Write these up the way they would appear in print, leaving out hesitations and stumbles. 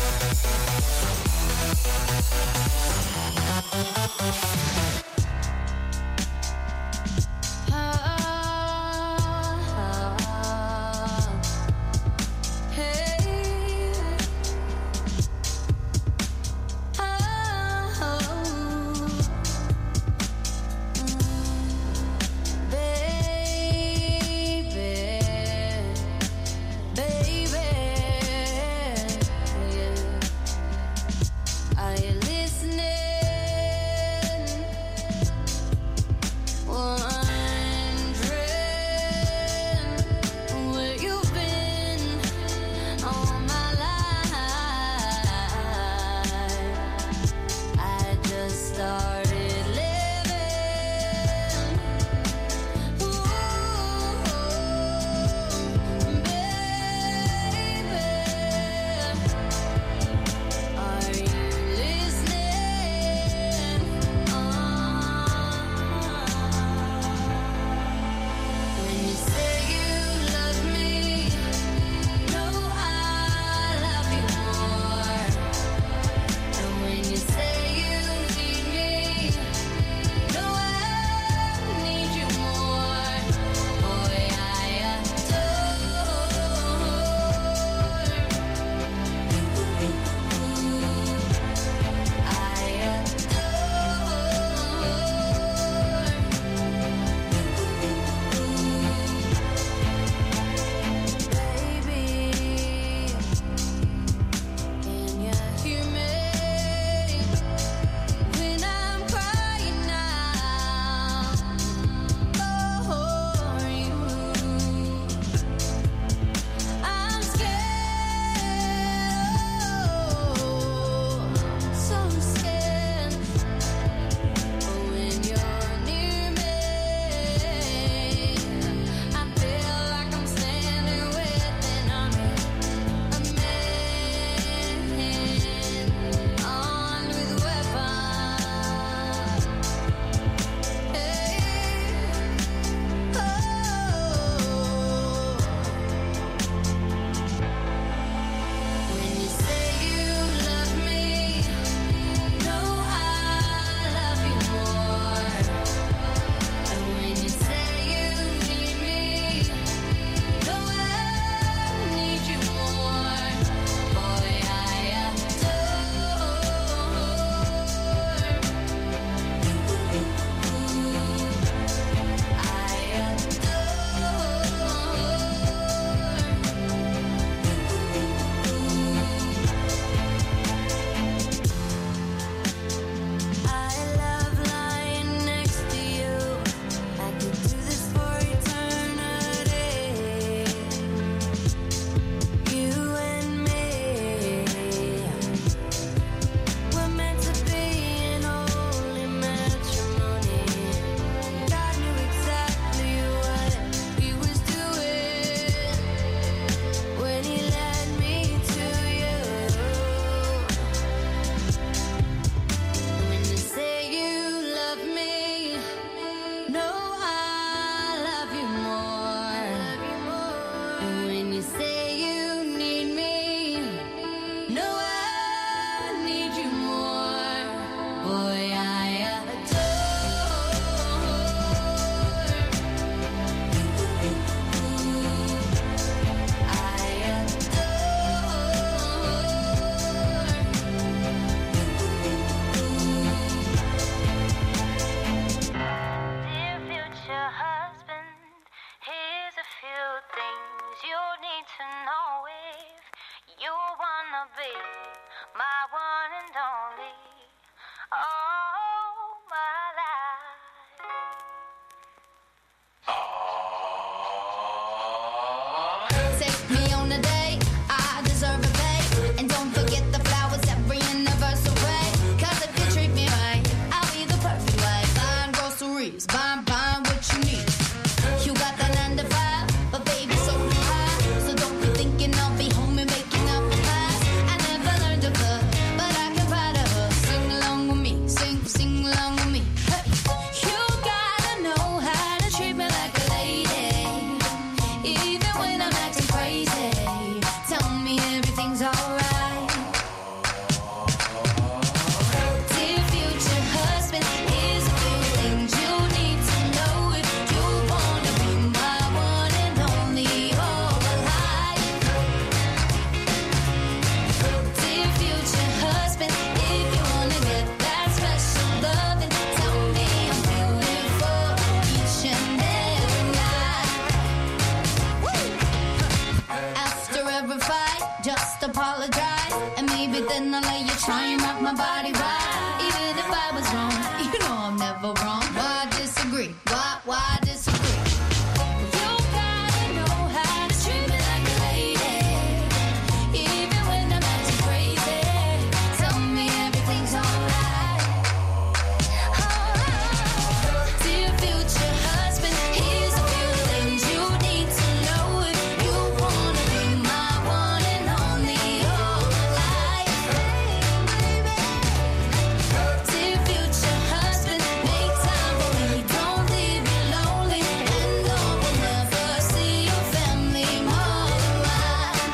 But just apologize, and maybe then I'll let you try and rock my body right. Even if I was wrong, you know I'm never wrong. Why disagree? Why disagree? You gotta know how to treat me like a lady, even when I'm acting crazy. Tell me everything's alright. Dear future husband, here's a few things you need to know if you wanna be my one and only all my life. Dear future husband, make time for me, don't leave me lonely, and though we'll never see your family more than mine,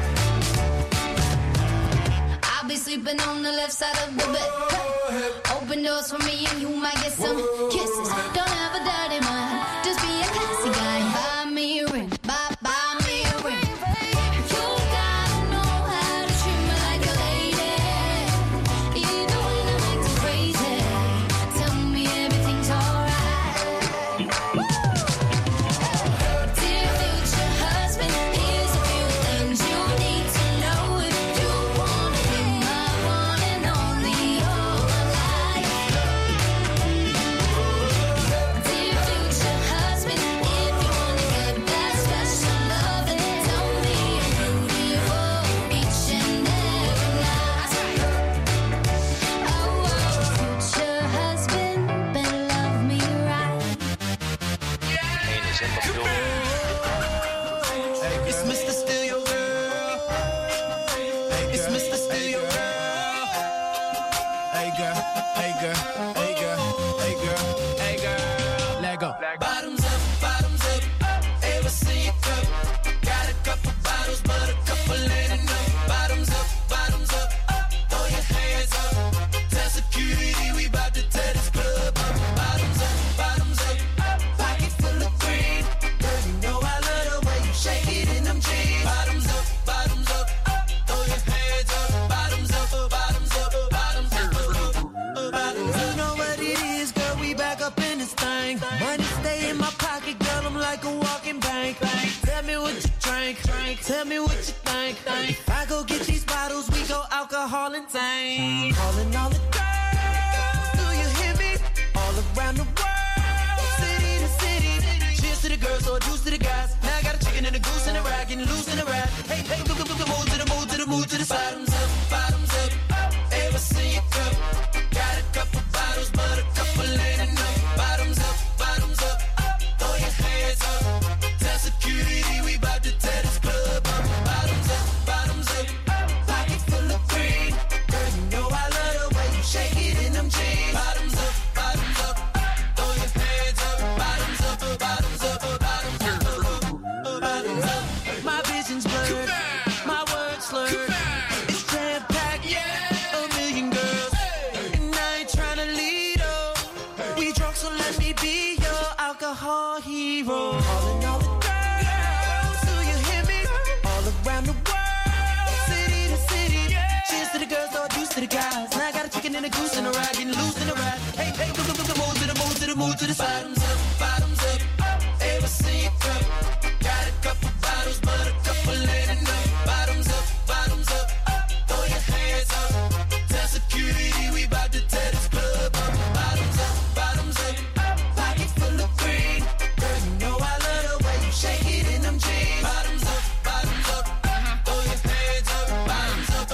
I'll be sleeping on the left side of the bed. Open doors for me and you might get some kisses. Don't have a dirty mind, just be a classy guy. Buy me a ring, buy me a ring. You gotta know how to treat me like a lady, even when I'm acting crazy. Tell me everything's alright. Dear future husband, here's a few things you need to know if you wanna be my one and only all my life. Dear future husband, if you wanna get that special love, then tell me you're beautiful each and every night. Oh, future husband, better love me right. It's Mr. Steal Your Girl. It's Mr. Steal Your Girl. Hey girl, hey girl, hey girl, hey girl, hey girl. Let go. Bottoms up, ever see you cup? Got a couple bottles, but a couple ain't enough. Bottoms up, throw your hands up. Tell security we bout to tear this club up. Bottoms up, pocket full of green. Girl, you know I love the way you shake it in them jeans. Bottoms up, throw your hands up. Bottoms up, bottoms up. You know what it is, girl, we back up in this thing. Money stay in my pocket, girl, I'm like a walking bank. Tell me what you drink, tell me what you think. If I go get these bottles, we go alcohol and tank. Calling all the girls, do you hear me? All around the world, city to city. Cheers to the girls, or juice to the guys. Now I got a chicken and a goose and a rag, getting loose in the rap. Hey, move to the side. Bottoms up, ever see you cup? Got a couple bottles, but a couple ain't enough. Bottoms up, throw your hands up. Tell security we bout to tear this club up. Bottoms up, pocket full of green. Girl, you know I love the way you shake it in them jeans. Bottoms up, throw your hands up. Bottoms up. My vision's blurred, my words slurred. It's jam-packed, a million girls, and I ain't tryna lead up. We drunk, so let me be your alcohol hero. Calling all the girls, do you hear me? All around the world, city to city. Cheers to the girls, or juice to the guys. Now I got a chicken and a goose and a rag, getting loose in the rap. Hey, move to the side. Bottoms up, ever see you cup? Got a couple bottles, but a couple ain't enough. Bottoms up, throw your hands up. Tell security we bout to tear this club up. Bottoms up, pocket full of green. Girl, you know I love the way you shake it in them jeans. Bottoms up, throw your hands up. Bottoms up.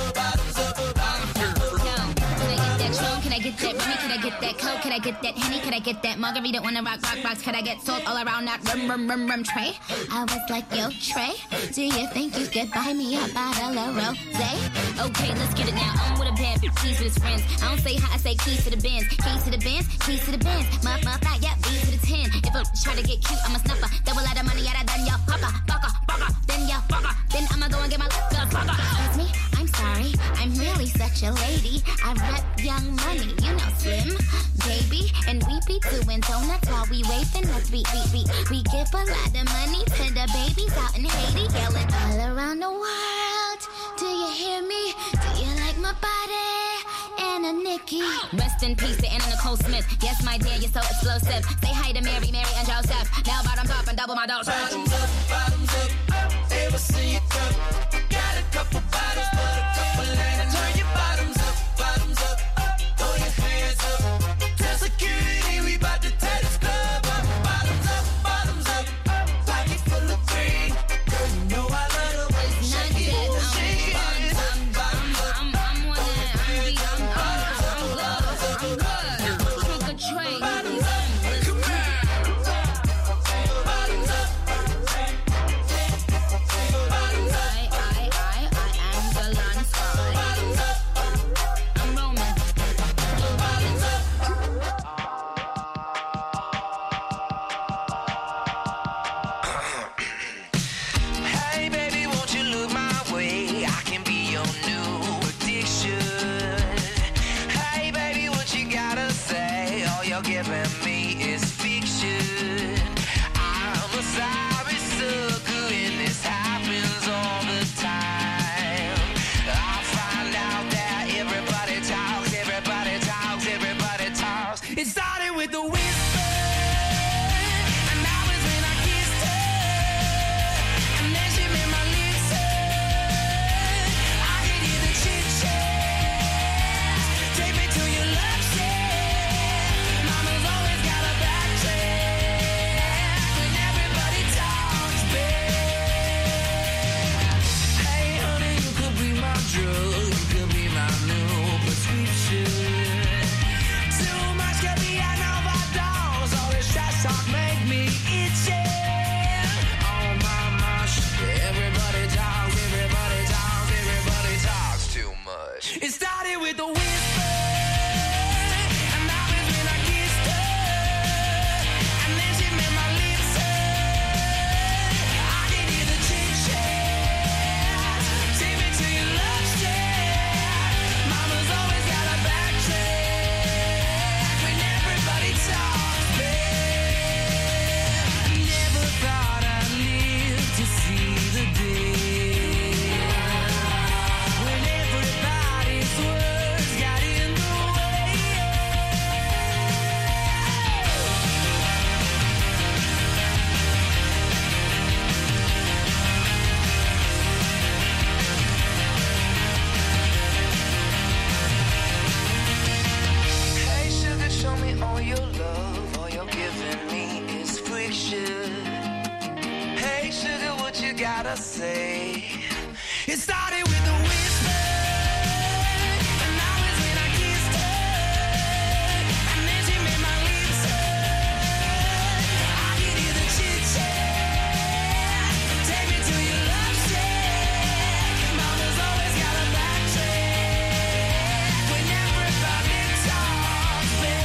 Can I get that Tron? Can I get that Remy? Can I get that Coke? Can I get that Henny? Can I get that margarita on the rock box? Can I get salt all around that rum tray? I was like, yo, Trey, do you think you could buy me a bottle of rosé? Okay, let's get it now. I'm with a bad bitch, keys with his friends. I don't say hi, I say keys to the Benz. Keys to the Benz, keys to the Benz. My thigh, yeah, B to the 10. If I try to get cute, I'm a snuffer. Double out of money, yeah, done your bugger. Then your bugger. Then I'ma go and get my little bugger. Excuse me, I'm sorry, I'm really such a lady. I rep Young Money, you know Slim, baby. And we be doing donuts while we waving. Let's we give a lot of money to the babies out in Haiti, yelling all around the world. Do you hear me? Do you like my body? Anna Nikki. Rest in peace to Anna Nicole Smith. Yes, my dear, you're so explosive. Say hi to Mary, and Joseph. Now bottoms up and double my dose. Bottoms up, ever see you cup? Got a couple bottles. giving me is fiction. I'm a sorry sucker and this happens all the time. I find out that everybody talks, everybody talks, everybody talks. It started with the whisper. It started with a whisper, and that was when I kissed her, and then she made my lips hurt. I could hear the chit-chat, take me to your love shack. Mama's always got a backtrack when everybody talks back. Never thought I'd live to see the day. Show me all your love, all you're giving me is friction. Hey sugar, what you gotta say? It started with a whisper, and that was when I kissed her, and then she made my lips hurt. I could hear the chit-chat, take me to your love shack. Mama's always got a backtrack when everybody talks back.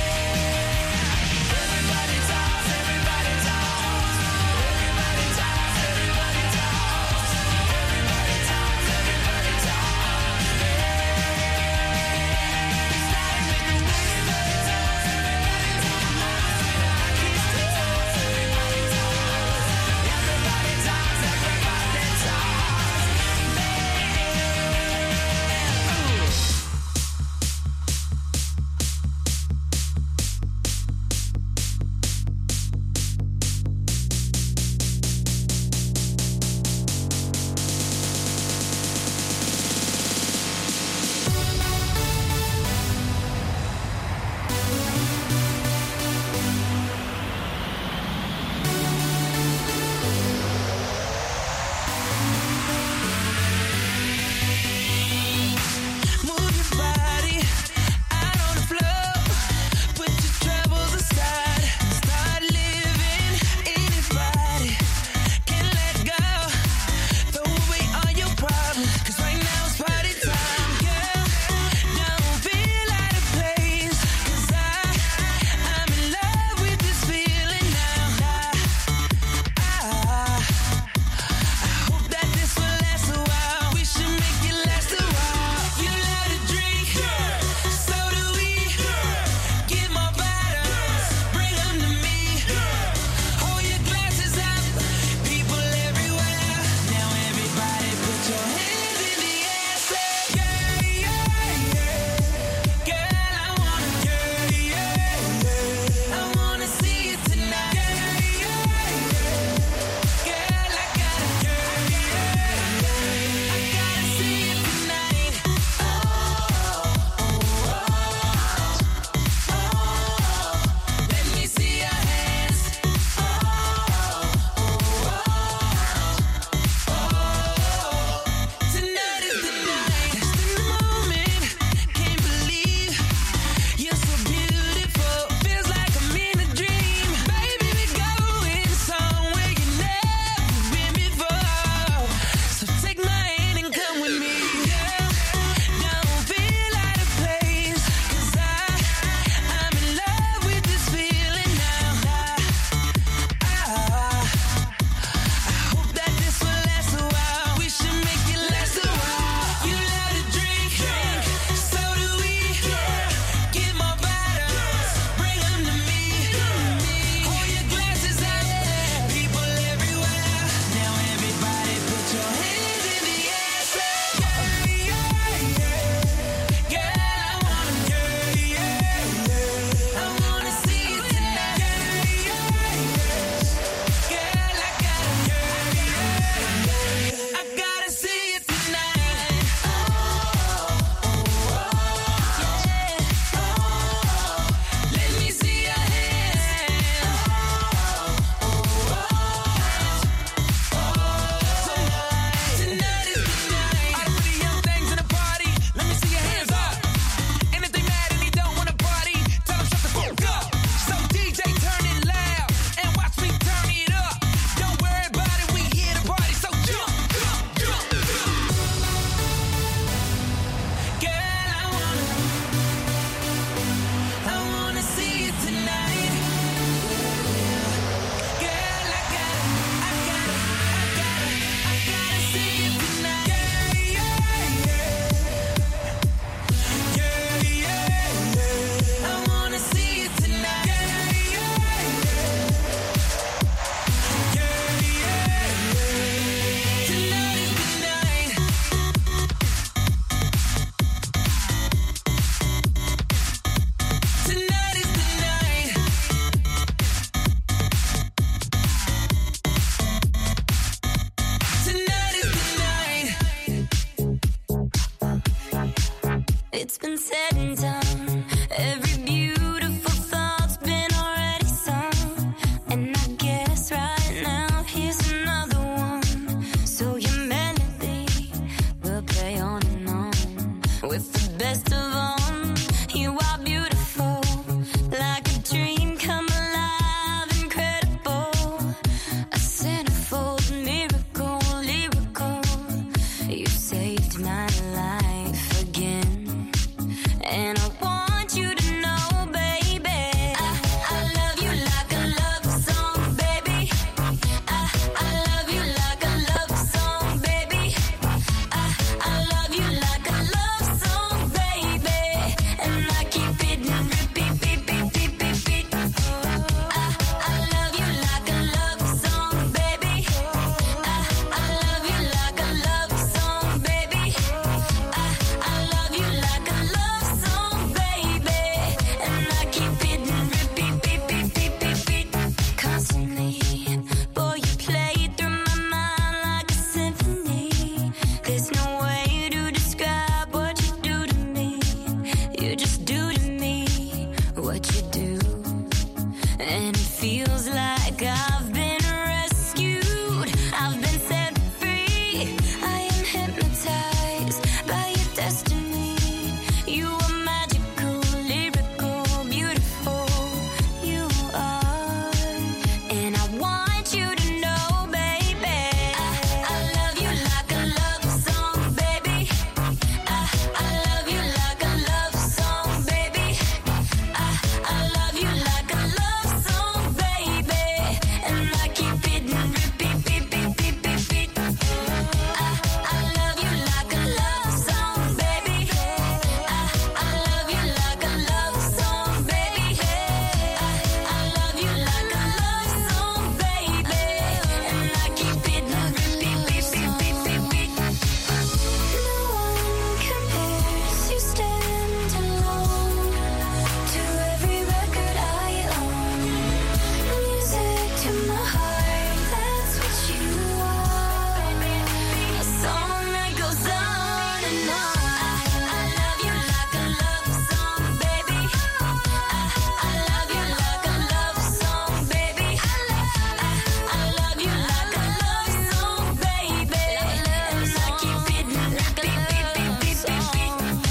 It's been said and done. Every beautiful thought's been already sung. And I guess right now here's another one. So your melody will play on and on. With the best of them, you are beautiful. Like a dream come alive, incredible. A centerfold miracle, lyrical. You saved my life again. And I want you to know, baby, I love you like a love song, baby. I love you like a love song, baby. I love you like a love song, baby. And I keep it in repeat, beat, beat, beat, beat, beat. I love you like a love song, baby. I love you like a love song, baby. I love you like a love song, baby. And I keep it in repeat, beat, beat, beat, beat, beat. Constantly, boy, you play through my mind like a symphony. There's no way to describe what you do to me. You just do to me what you do. And it feels like I've been rescued. I've been set free. I am hypnotized by your destiny. You are magical, lyrical, beautiful. You are. And I want you to know, baby, I love you like a love song, baby. I love you like a love song, baby. I love you like a love song, baby. And I keep it in repeat, beat, beat, beat, beat, beat. I love you like a love song, baby. I love you like a love song, baby. I love you like a love song, baby. And I keep it in repeat, beat, beat, beat, beat, beat. No one compares, you stand alone to every record I own. Music to my heart, that's what you are. A song that goes on and on. I love you like a love song, baby. I love you like a love song, baby. I love you like a love song, baby. And I keep it in repeat, beat, beat, beat, beat, beat.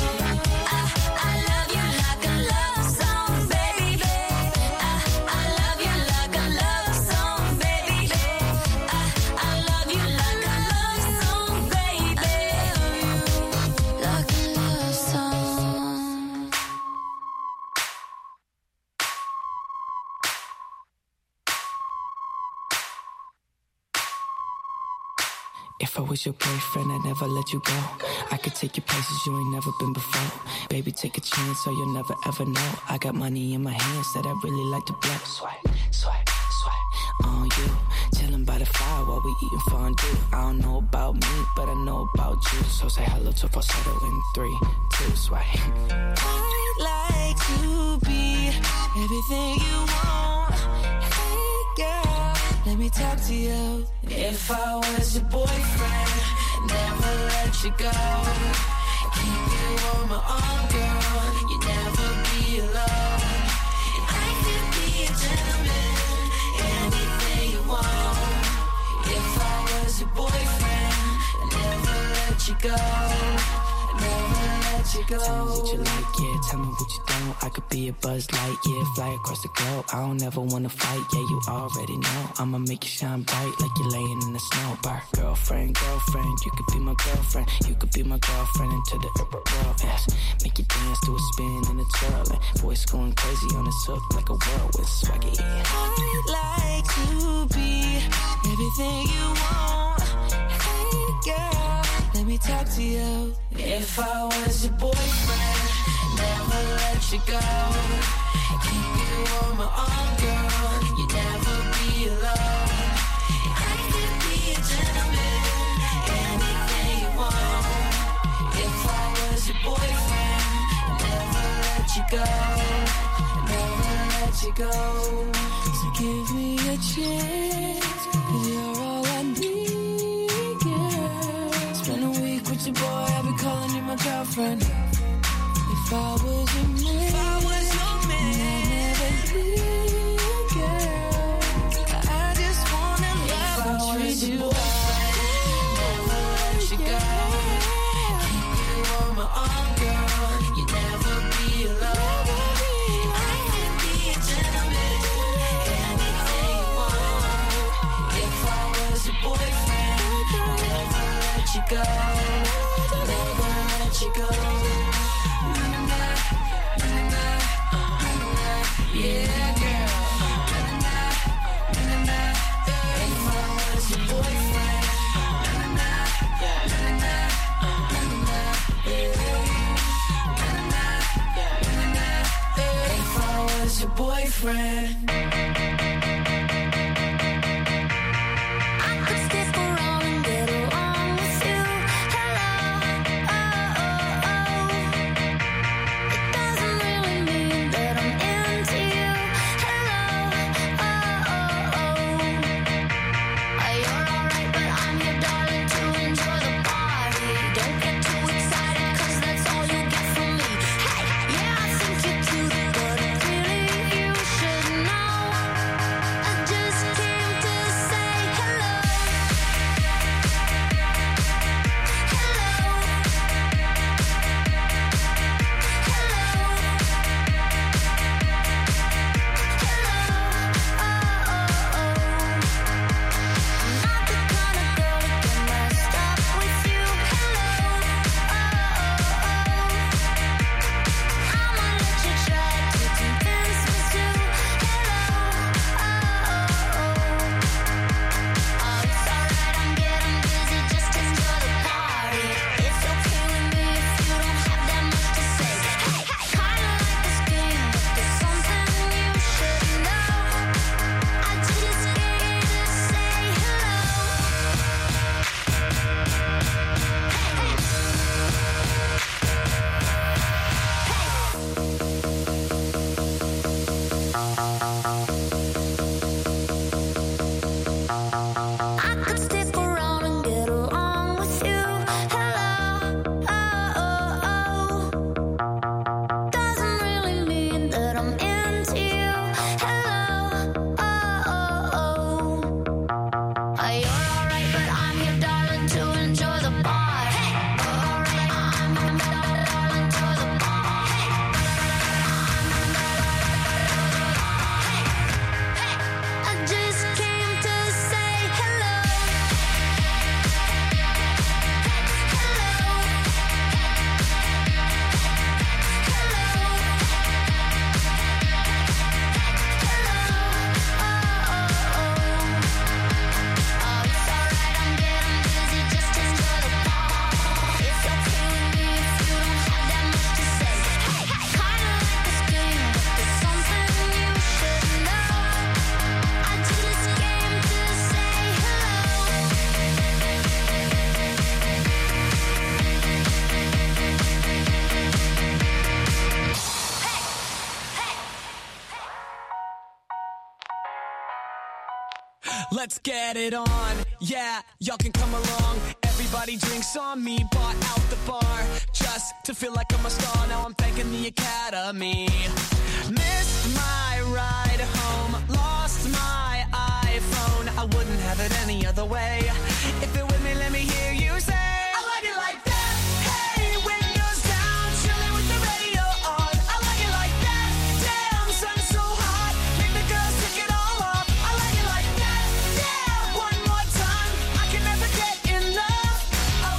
I love you like a love song, baby. I love you like a love song, baby. I love you like a love song, baby. Like a love song. If I was your boyfriend, I'd never let you go. I could take you places you ain't never been before. Baby, take a chance so you'll never ever know. I got money in my hands that I really like to blow. Swipe, swipe, swipe on you. Chilling by the fire while we eating fondue. I don't know about me, but I know about you. So say hello to falsetto in 3, 2, swipe. I'd like to be everything you want. Hey girl, let me talk to you. If I was your boyfriend, never let you go. Keep you on my arm, girl. You never be alone. I could be a gentleman, anything you want. If I was your boyfriend, never let you go. Never let you go. Tell me what you like, yeah, tell me what you don't. I could be a Buzz Light, yeah, fly across the globe. I don't ever wanna fight, yeah, you already know. I'ma make you shine bright like you're laying in the snow. Bar. Girlfriend, girlfriend, you could be my girlfriend. You could be my girlfriend into the world, yes. Make you dance to a spin and a twirl. And voice going crazy on this hook like a whirlwind swaggy. I'd like to be everything you want. Hey girl, let me talk to you. If I was your boyfriend, never let you go. Keep you on my arm, girl. You never be alone. I could be a gentleman, anything you want. If I was your boyfriend, never let you go. Never let you go. So give me a chance, 'cause you're all I need, yeah. Spend a week with your boy, I'll be calling you my girlfriend. If I was your man, if I was your man, I'd never leave you, girl. I just wanna love and treat you right. Never let you go. Keep you on my arm, girl. You never be alone. I can be a gentleman. Anything you want. If I was your boyfriend, I'd never let you go. Never let you go. Yeah, girl. If I was your boyfriend, if I was your boyfriend. Let's get it on, yeah, y'all can come along. Everybody drinks on me, bought out the bar just to feel like I'm a star. Now I'm thanking the Academy. Missed my ride home, lost my iPhone. I wouldn't have it any other way. If you're with me, let me hear you say, I like it like that. Hey, windows down, chilling with the radio on. I like it like that. Damn, sun's so hot, make the girls take it all off. I like it like that. Yeah, one more time, I can never get enough. Oh,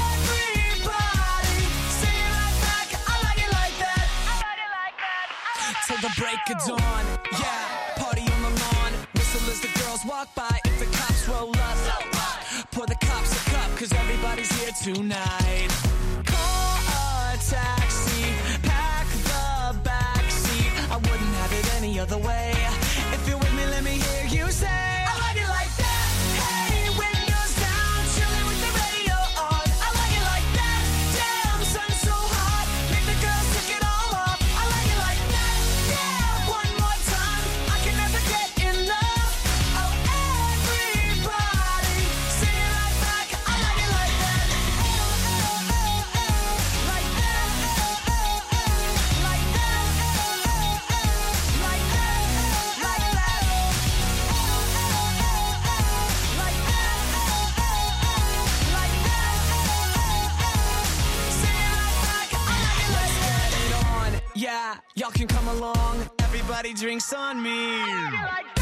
everybody, sing it right back. I like it like that. I like it like that. Till the break of dawn, yeah, party on the lawn. Whistle as the girls walk by. If the cops roll up, pour the cops a cup, cause everybody's here tonight. Call a taxi, pack the backseat. I wouldn't have it any other way. If you're with me, let me hear you say, I like it like that. Hey, windows down, chilling with the radio on. I like it like that. Damn, sun's so hot, make the girls take it all off. I like it like that. Yeah, one more time, I can never get enough. Oh, everybody, sing it right back. I like it like that. Y'all can come along, everybody drinks on me.